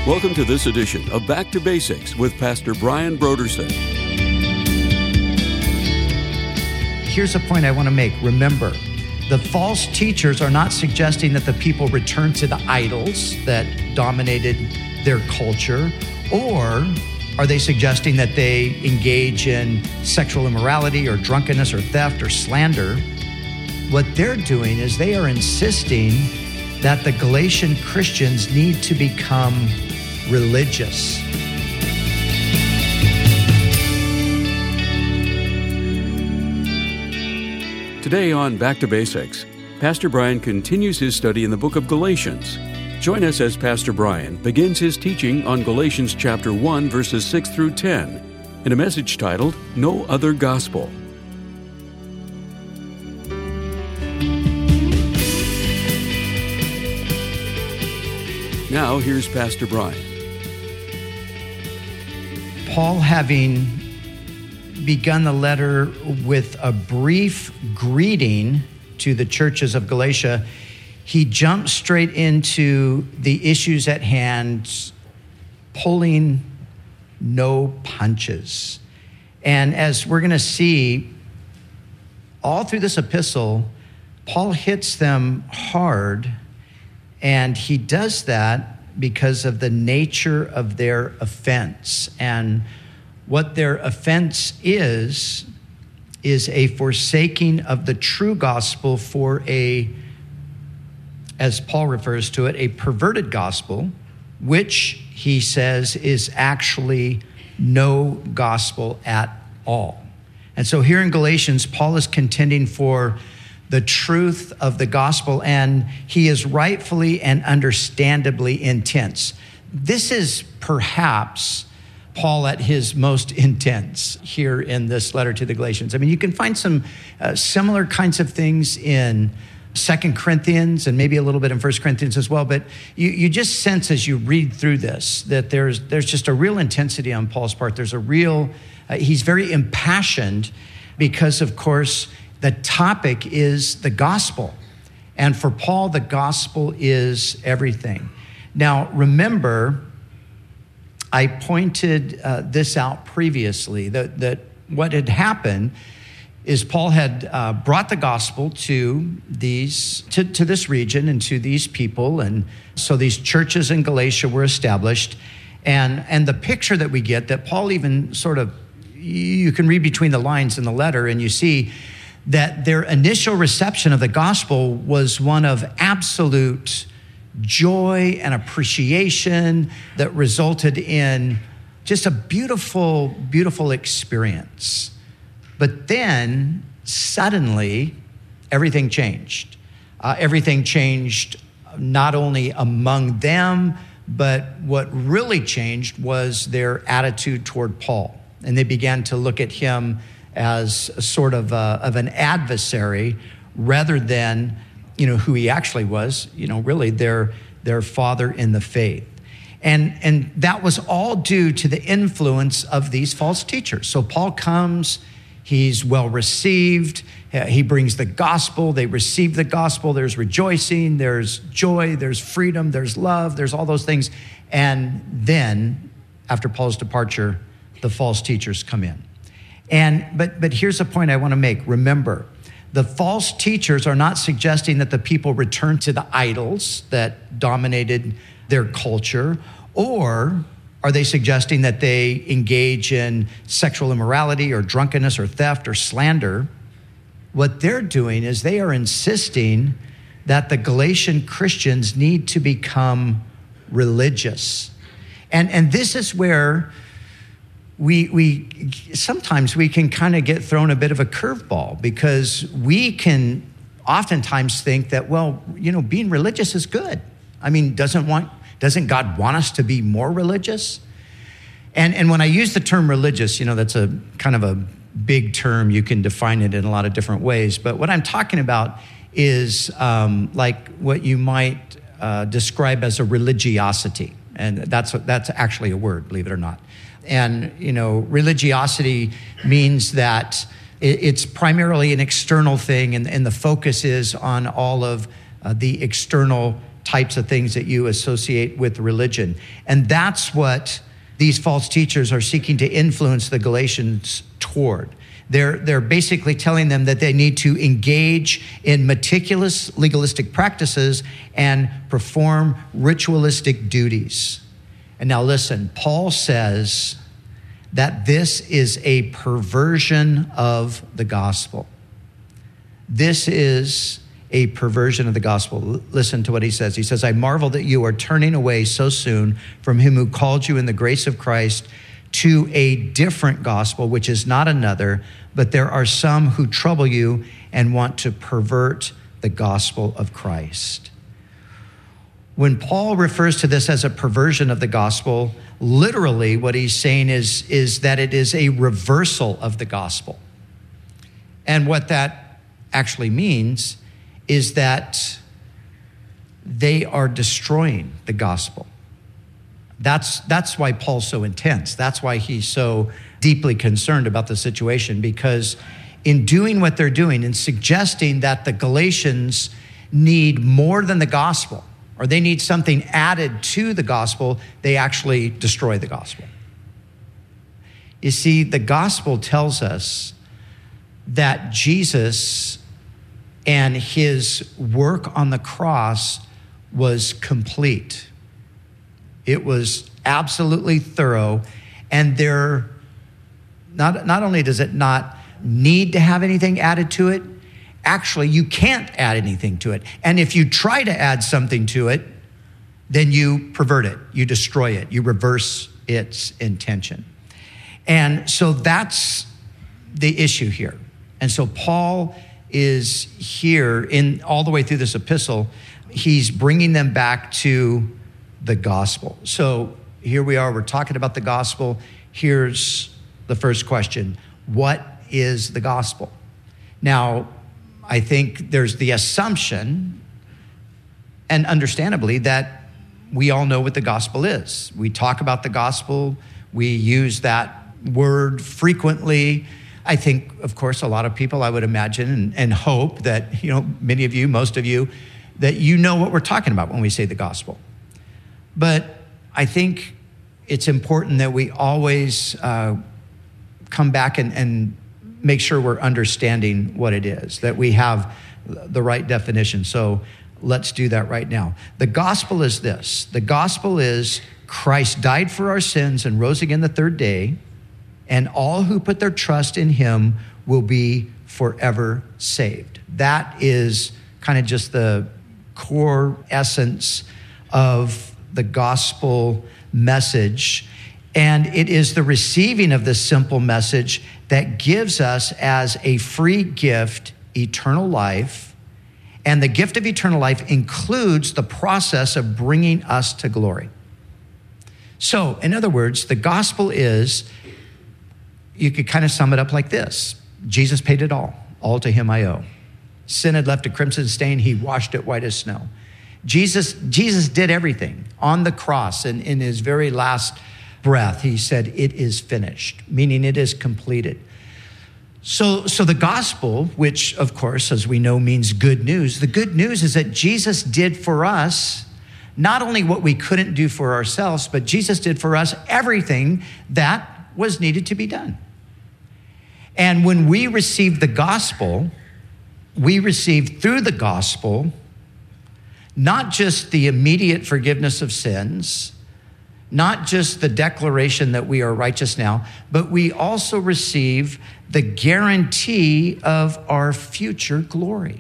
Welcome to this edition of Back to Basics with Pastor Brian Brodersen. Here's a point I want to make. Remember, the false teachers are not suggesting that the people return to the idols that dominated their culture, or are they suggesting that they engage in sexual immorality or drunkenness or theft or slander? What they're doing is they are insisting that the Galatian Christians need to become religious. Today on Back to Basics, Pastor Brian continues his study in the book of Galatians. Join us as Pastor Brian begins his teaching on Galatians chapter 1, verses 6 through 10, in a message titled, No Other Gospel. Now, here's Pastor Brian. Paul, having begun the letter with a brief greeting to the churches of Galatia, he jumps straight into the issues at hand, pulling no punches. And as we're going to see, all through this epistle, Paul hits them hard, and he does that because of the nature of their offense. And what their offense is a forsaking of the true gospel for a, as Paul refers to it, a perverted gospel, which he says is actually no gospel at all. And so here in Galatians, Paul is contending for the truth of the gospel, and he is rightfully and understandably intense. This is perhaps Paul at his most intense here in this letter to the Galatians. I mean, you can find some similar kinds of things in 2 Corinthians and maybe a little bit in 1 Corinthians as well, but you just sense as you read through this that there's just a real intensity on Paul's part. There's a real, he's very impassioned because, of course, the topic is the gospel. And for Paul, the gospel is everything. Now, remember, I pointed this out previously, that what had happened is Paul had brought the gospel to this region and to these people. And so these churches in Galatia were established. And the picture that we get, that Paul even sort of, you can read between the lines in the letter, and you see that their initial reception of the gospel was one of absolute joy and appreciation that resulted in just a beautiful, beautiful experience. But then suddenly everything changed. Everything changed not only among them, but what really changed was their attitude toward Paul. And they began to look at him as a sort of an adversary rather than, who he actually was, really their father in the faith. And that was all due to the influence of these false teachers. So Paul comes, he's well received, he brings the gospel, they receive the gospel, there's rejoicing, there's joy, there's freedom, there's love, there's all those things. And then, after Paul's departure, the false teachers come in. But here's a point I want to make. Remember, the false teachers are not suggesting that the people return to the idols that dominated their culture, or are they suggesting that they engage in sexual immorality or drunkenness or theft or slander? What they're doing is they are insisting that the Galatian Christians need to become religious. And this is where we sometimes we can kind of get thrown a bit of a curveball, because we can oftentimes think that, being religious is good. I mean, doesn't God want us to be more religious? And when I use the term religious, that's a kind of a big term. You can define it in a lot of different ways. But what I'm talking about is like what you might describe as a religiosity. And that's actually a word, believe it or not. And, religiosity means that it's primarily an external thing, and the focus is on all of the external types of things that you associate with religion. And that's what these false teachers are seeking to influence the Galatians toward. They're basically telling them that they need to engage in meticulous legalistic practices and perform ritualistic duties. And now listen, Paul says that this is a perversion of the gospel. This is a perversion of the gospel. Listen to what he says. He says, I marvel that you are turning away so soon from him who called you in the grace of Christ to a different gospel, which is not another, but there are some who trouble you and want to pervert the gospel of Christ. When Paul refers to this as a perversion of the gospel, literally what he's saying is that it is a reversal of the gospel. And what that actually means is that they are destroying the gospel. That's why Paul's so intense. That's why he's so deeply concerned about the situation, because in doing what they're doing and suggesting that the Galatians need more than the gospel, or they need something added to the gospel, they actually destroy the gospel. You see, the gospel tells us that Jesus and his work on the cross was complete. It was absolutely thorough, and there, not only does it not need to have anything added to it, actually, you can't add anything to it. And if you try to add something to it, then you pervert it, you destroy it, you reverse its intention. And so that's the issue here. And so Paul is here in all the way through this epistle, he's bringing them back to the gospel. So here we are, we're talking about the gospel. Here's the first question. What is the gospel? Now, I think there's the assumption, and understandably, that we all know what the gospel is. We talk about the gospel. We use that word frequently. I think, of course, a lot of people, I would imagine, and hope that, many of you, most of you, that you know what we're talking about when we say the gospel. But I think it's important that we always come back and make sure we're understanding what it is, that we have the right definition. So let's do that right now. The gospel is this. The gospel is Christ died for our sins and rose again the third day, and all who put their trust in him will be forever saved. That is kind of just the core essence of the gospel message. And it is the receiving of this simple message that gives us as a free gift eternal life. And the gift of eternal life includes the process of bringing us to glory. So, in other words, the gospel is, you could kind of sum it up like this. Jesus paid it all to him I owe. Sin had left a crimson stain, he washed it white as snow. Jesus did everything on the cross, and in his very last breath, he said, it is finished, meaning it is completed. So the gospel, which of course, as we know, means good news. The good news is that Jesus did for us not only what we couldn't do for ourselves, but Jesus did for us everything that was needed to be done. And when we received the gospel, we received through the gospel not just the immediate forgiveness of sins, not just the declaration that we are righteous now, but we also receive the guarantee of our future glory.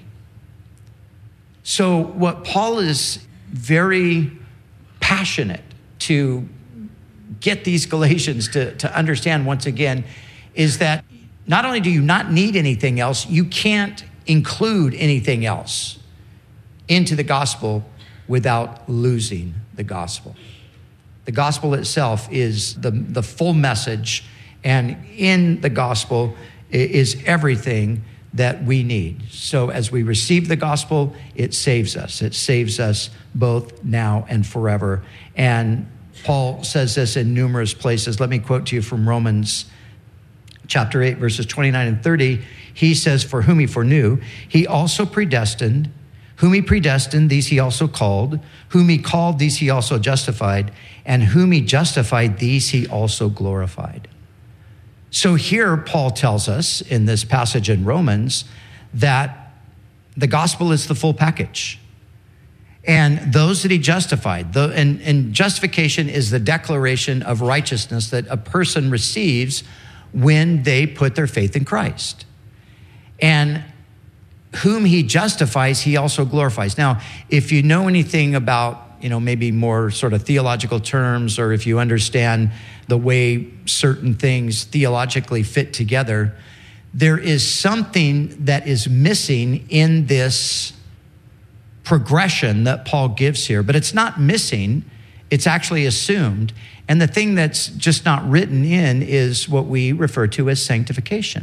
So what Paul is very passionate to get these Galatians to understand once again is that not only do you not need anything else, you can't include anything else into the gospel without losing the gospel. The gospel itself is the full message, and in the gospel is everything that we need. So as we receive the gospel, it saves us. It saves us both now and forever. And Paul says this in numerous places. Let me quote to you from Romans chapter 8, verses 29 and 30. He says, for whom he foreknew, he also predestined Whom he predestined, these he also called. Whom he called, these he also justified. And whom he justified, these he also glorified. So here, Paul tells us in this passage in Romans that the gospel is the full package. And those that he justified, and justification is the declaration of righteousness that a person receives when they put their faith in Christ. And whom he justifies, he also glorifies. Now, if you know anything about, maybe more sort of theological terms, or if you understand the way certain things theologically fit together, there is something that is missing in this progression that Paul gives here. But it's not missing, it's actually assumed. And the thing that's just not written in is what we refer to as sanctification.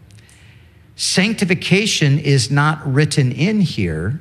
Sanctification is not written in here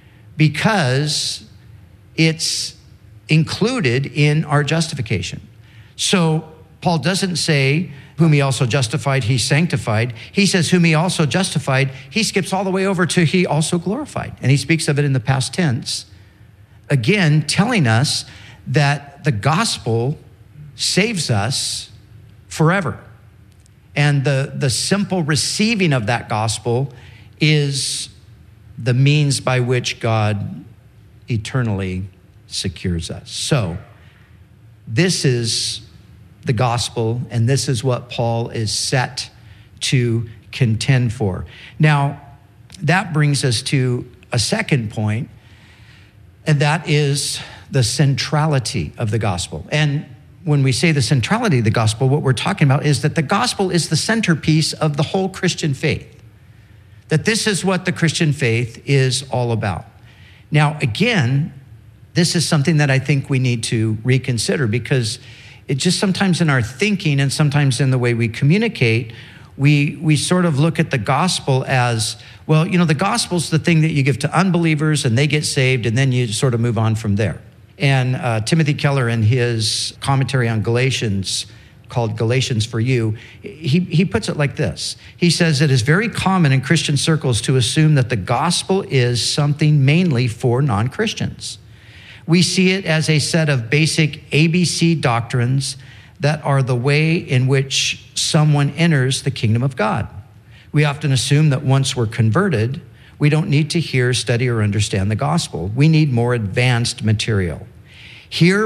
because it's included in our justification. So Paul doesn't say, whom he also justified, he sanctified. He says, whom he also justified, he skips all the way over to he also glorified. And he speaks of it in the past tense. Again, telling us that the gospel saves us forever. And the simple receiving of that gospel is the means by which God eternally secures us. So this is the gospel, and this is what Paul is set to contend for. Now, that brings us to a second point, and that is the centrality of the gospel. And when we say the centrality of the gospel, what we're talking about is that the gospel is the centerpiece of the whole Christian faith. That this is what the Christian faith is all about. Now, again, this is something that I think we need to reconsider, because it just sometimes in our thinking and sometimes in the way we communicate, we sort of look at the gospel as, well, the gospel's the thing that you give to unbelievers and they get saved, and then you sort of move on from there. And Timothy Keller, in his commentary on Galatians, called Galatians for You, he puts it like this. He says, it is very common in Christian circles to assume that the gospel is something mainly for non-Christians. We see it as a set of basic ABC doctrines that are the way in which someone enters the kingdom of God. We often assume that once we're converted, we don't need to hear, study, or understand the gospel. We need more advanced material. Here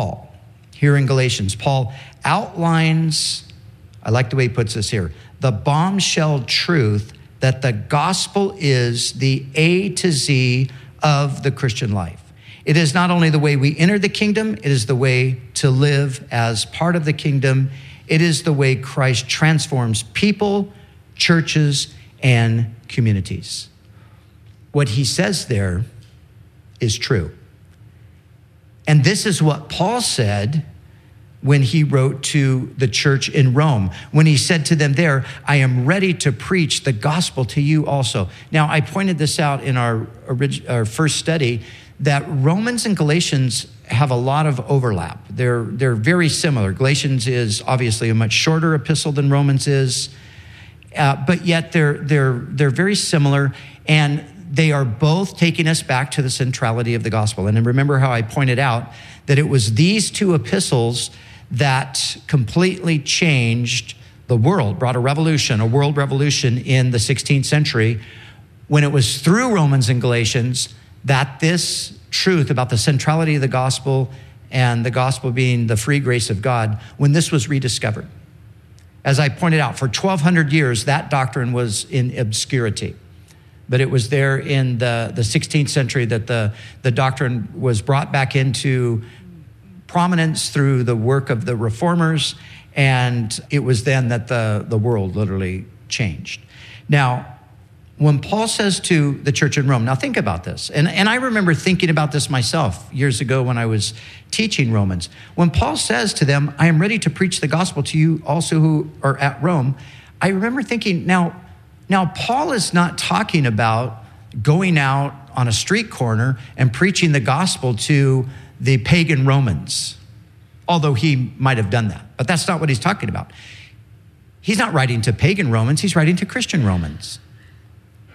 in Galatians, Paul outlines, I like the way he puts this here, the bombshell truth that the gospel is the A to Z of the Christian life. It is not only the way we enter the kingdom, it is the way to live as part of the kingdom. It is the way Christ transforms people, churches, and communities. What he says there is true. And this is what Paul said when he wrote to the church in Rome, when he said to them there, I am ready to preach the gospel to you also. Now, I pointed this out in our first study, that Romans and Galatians have a lot of overlap. They're very similar. Galatians is obviously a much shorter epistle than Romans is, but yet they're very similar, and they are both taking us back to the centrality of the gospel. And remember how I pointed out that it was these two epistles that completely changed the world, brought a world revolution in the 16th century, when it was through Romans and Galatians that this truth about the centrality of the gospel and the gospel being the free grace of God, when this was rediscovered. As I pointed out, for 1,200 years, that doctrine was in obscurity. But it was there in the 16th century that the doctrine was brought back into prominence through the work of the reformers, and it was then that the world literally changed. Now, when Paul says to the church in Rome, now think about this, and I remember thinking about this myself years ago when I was teaching Romans. When Paul says to them, I am ready to preach the gospel to you also who are at Rome, I remember thinking, now Paul is not talking about going out on a street corner and preaching the gospel to the pagan Romans, although he might have done that, but that's not what he's talking about. He's not writing to pagan Romans, he's writing to Christian Romans.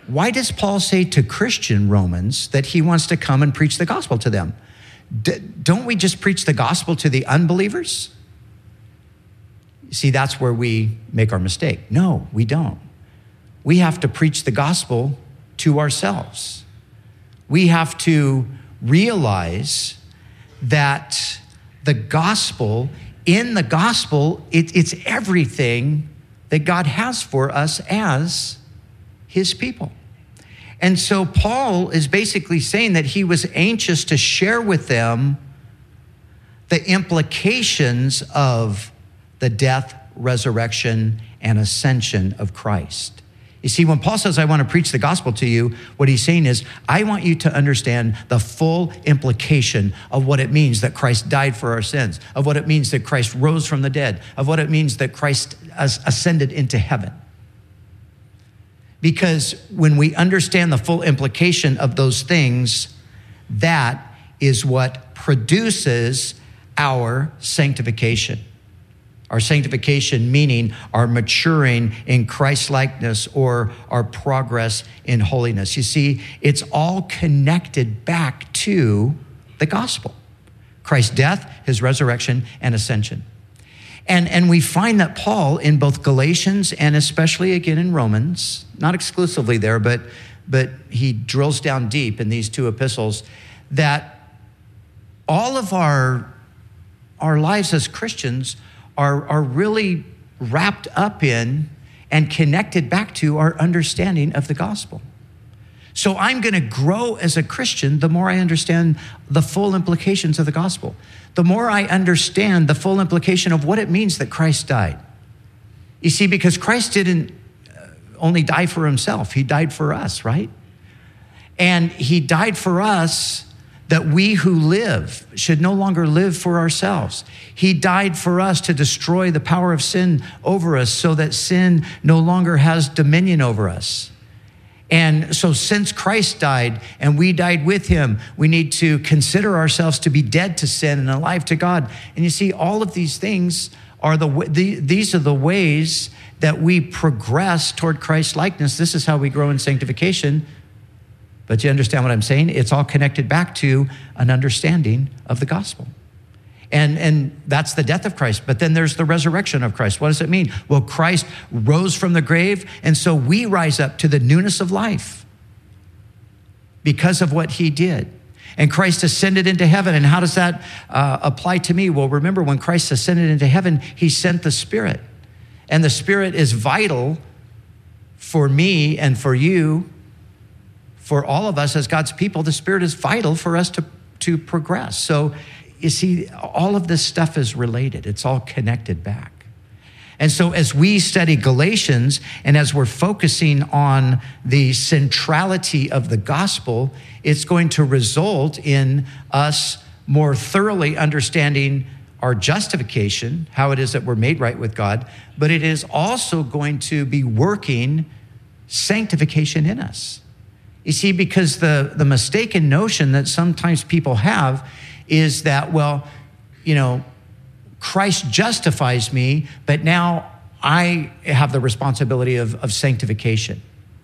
why does Paul say to Christian Romans that he wants to come and preach the gospel to them? Don't we just preach the gospel to the unbelievers? See, that's where we make our mistake. No, we don't. We have to preach the gospel to ourselves. We have to realize that the gospel, in the gospel, it's everything that God has for us as his people. And so Paul is basically saying that he was anxious to share with them the implications of the death, resurrection, and ascension of Christ. You see, when Paul says, I want to preach the gospel to you, what he's saying is, I want you to understand the full implication of what it means that Christ died for our sins, of what it means that Christ rose from the dead, of what it means that Christ ascended into heaven. Because when we understand the full implication of those things, that is what produces our sanctification. Our sanctification meaning our maturing in Christ-likeness or our progress in holiness. You see, it's all connected back to the gospel. Christ's death, his resurrection, and ascension. And we find that Paul in both Galatians and especially again in Romans, not exclusively there, but he drills down deep in these two epistles, that all of our lives as Christians are really wrapped up in and connected back to our understanding of the gospel. So I'm going to grow as a Christian the more I understand the full implications of the gospel. The more I understand the full implication of what it means that Christ died. You see, because Christ didn't only die for himself, he died for us, right? And he died for us that we who live should no longer live for ourselves. He died for us to destroy the power of sin over us so that sin no longer has dominion over us. And so since Christ died and we died with him, we need to consider ourselves to be dead to sin and alive to God. And you see, all of these things are these are the ways that we progress toward Christ likeness. This is how we grow in sanctification. But you understand what I'm saying? It's all connected back to an understanding of the gospel. And that's the death of Christ. But then there's the resurrection of Christ. What does it mean? Well, Christ rose from the grave, and so we rise up to the newness of life because of what he did. And Christ ascended into heaven. And how does that apply to me? Well, remember, when Christ ascended into heaven, he sent the Spirit. And the Spirit is vital for me and for you. For all of us as God's people, the Spirit is vital for us to progress. So you see, all of this stuff is related. It's all connected back. And so as we study Galatians and as we're focusing on the centrality of the gospel, it's going to result in us more thoroughly understanding our justification, how it is that we're made right with God, but it is also going to be working sanctification in us. You see, because the mistaken notion that sometimes people have is that, well, you know, Christ justifies me, but now I have the responsibility of sanctification.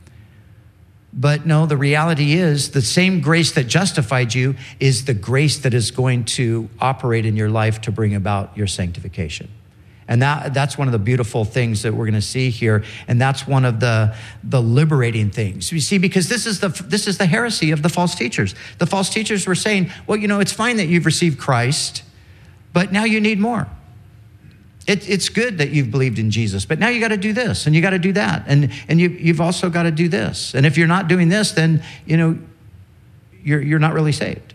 But no, the reality is the same grace that justified you is the grace that is going to operate in your life to bring about your sanctification. And that's one of the beautiful things that we're going to see here. And that's one of the liberating things. You see, because this is the heresy of the false teachers. The false teachers were saying, well, you know, it's fine that you've received Christ, but now you need more. It's good that you've believed in Jesus, but now you got to do this and you got to do that. And you've also got to do this. And if you're not doing this, then, you know, you're not really saved.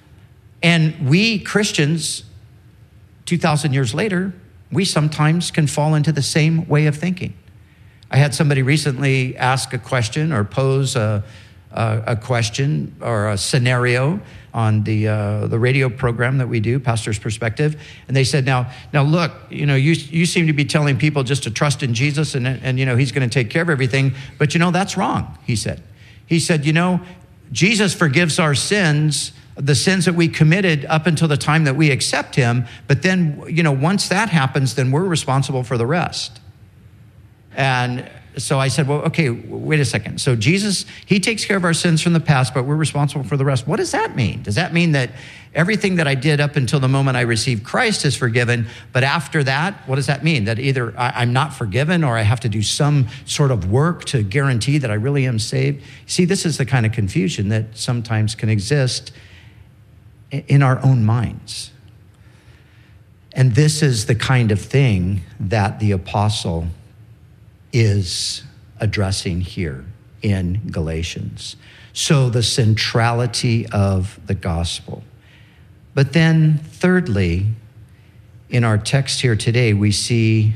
And we Christians, 2,000 years later, we sometimes can fall into the same way of thinking. I had somebody recently ask a question or pose a question or a scenario on the radio program that we do, Pastor's Perspective. And they said, now look, you know, you seem to be telling people just to trust in Jesus and you know, he's going to take care of everything. But you know, that's wrong, he said. He said, you know, Jesus forgives our sins, the sins that we committed up until the time that we accept him. But then, you know, once that happens, then we're responsible for the rest. And so I said, well, okay, wait a second. So Jesus, he takes care of our sins from the past, but we're responsible for the rest. What does that mean? Does that mean that everything that I did up until the moment I received Christ is forgiven, but after that, what does that mean? That either I'm not forgiven or I have to do some sort of work to guarantee that I really am saved? See, this is the kind of confusion that sometimes can exist in our own minds. And this is the kind of thing that the apostle is addressing here in Galatians. So the centrality of the gospel. But then thirdly, in our text here today, we see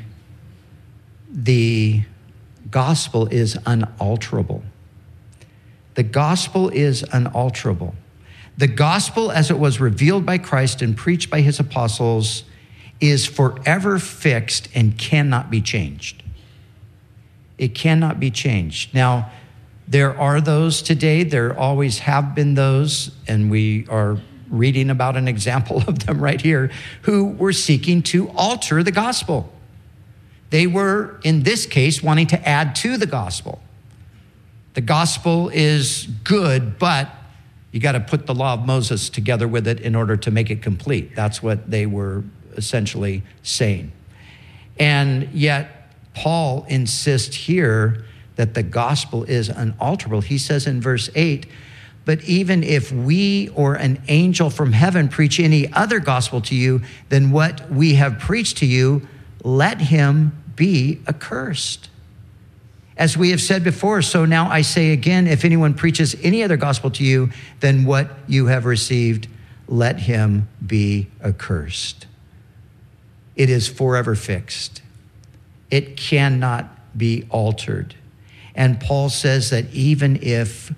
the gospel is unalterable. The gospel is unalterable. The gospel as it was revealed by Christ and preached by his apostles is forever fixed and cannot be changed. It cannot be changed. Now, there are those today, there always have been those, and we are reading about an example of them right here, who were seeking to alter the gospel. They were, in this case, wanting to add to the gospel. The gospel is good, but you got to put the law of Moses together with it in order to make it complete. That's what they were essentially saying. And yet, Paul insists here that the gospel is unalterable. He says in verse 8, but even if we or an angel from heaven preach any other gospel to you than what we have preached to you, let him be accursed. As we have said before, so now I say again, if anyone preaches any other gospel to you than what you have received, let him be accursed. It is forever fixed. It cannot be altered. And Paul says that even if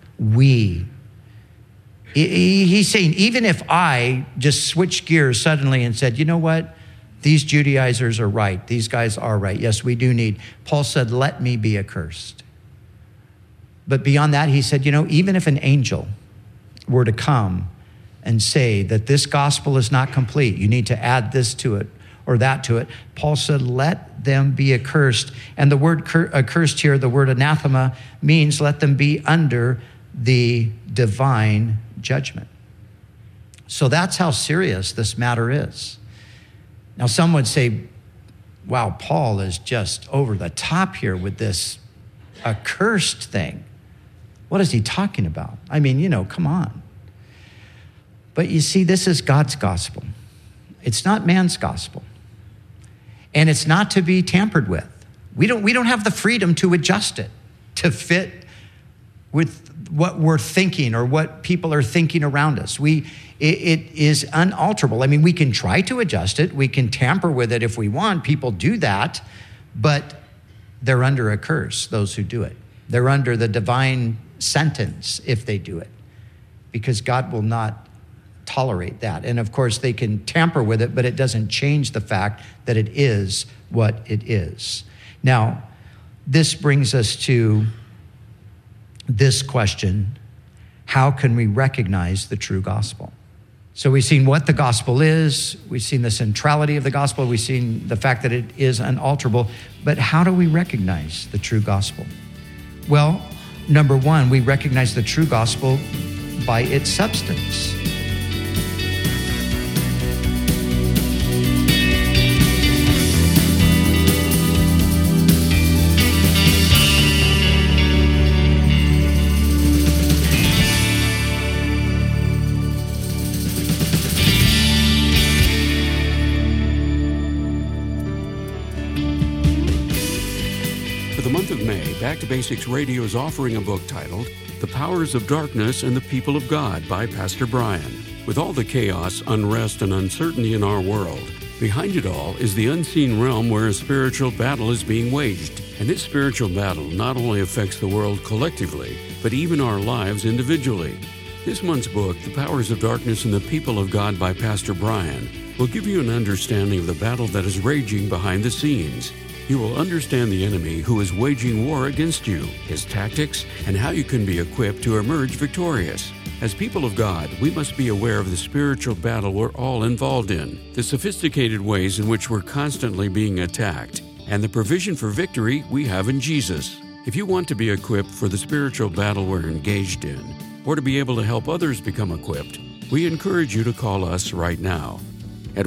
he's saying, even if I just switched gears suddenly and said, you know what? These Judaizers are right. These guys are right. Yes, we do need. Paul said, let me be accursed. But beyond that, he said, even if an angel were to come and say that this gospel is not complete, you need to add this to it or that to it, Paul said, let them be accursed. And the word accursed here, the word anathema, means let them be under the divine judgment. So that's how serious this matter is. Now, some would say, wow, Paul is just over the top here with this accursed thing. What is he talking about? I mean, come on. But you see, this is God's gospel. It's not man's gospel. And it's not to be tampered with. We don't have the freedom to adjust it to fit with what we're thinking or what people are thinking around us. It is unalterable. I mean, we can try to adjust it. We can tamper with it if we want. People do that, but they're under a curse, those who do it. They're under the divine sentence if they do it, because God will not tolerate that. And of course, they can tamper with it, but it doesn't change the fact that it is what it is. Now, this brings us to this question: how can we recognize the true gospel? So we've seen what the gospel is, we've seen the centrality of the gospel, we've seen the fact that it is unalterable, but how do we recognize the true gospel? Well, number one, we recognize the true gospel by its substance. Back to Basics Radio is offering a book titled The Powers of Darkness and the People of God by Pastor Brian. With all the chaos, unrest, and uncertainty in our world, behind it all is the unseen realm where a spiritual battle is being waged. And this spiritual battle not only affects the world collectively, but even our lives individually. This month's book, The Powers of Darkness and the People of God by Pastor Brian, will give you an understanding of the battle that is raging behind the scenes. You will understand the enemy who is waging war against you, his tactics, and how you can be equipped to emerge victorious. As people of God, we must be aware of the spiritual battle we're all involved in, the sophisticated ways in which we're constantly being attacked, and the provision for victory we have in Jesus. If you want to be equipped for the spiritual battle we're engaged in, or to be able to help others become equipped, we encourage you to call us right now at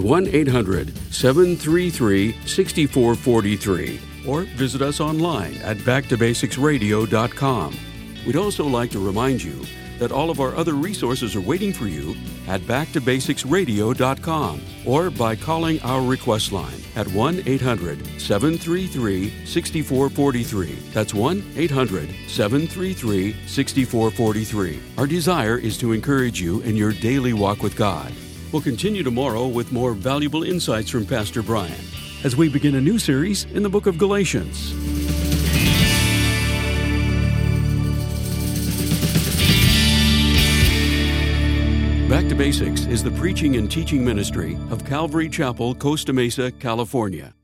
1-800-733-6443 or visit us online at backtobasicsradio.com. We'd also like to remind you that all of our other resources are waiting for you at backtobasicsradio.com or by calling our request line at 1-800-733-6443. That's 1-800-733-6443. Our desire is to encourage you in your daily walk with God. We'll continue tomorrow with more valuable insights from Pastor Brian as we begin a new series in the book of Galatians. Back to Basics is the preaching and teaching ministry of Calvary Chapel, Costa Mesa, California.